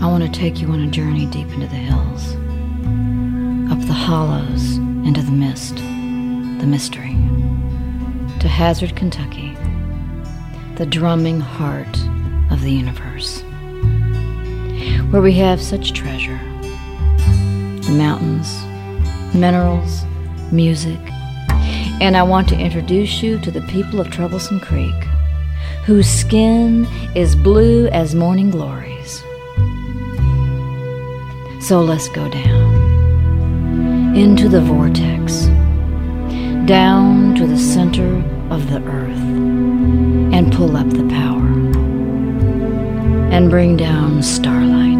I want to take you on a journey deep into the hills, up the hollows, into the mist, the mystery, to Hazard, Kentucky, the drumming heart of the universe, where we have such treasure, the mountains, minerals, music, and I want to introduce you to the people of Troublesome Creek, whose skin is blue as morning glories. So let's go down into the vortex, down to the center of the earth, and pull up the power, and bring down starlight.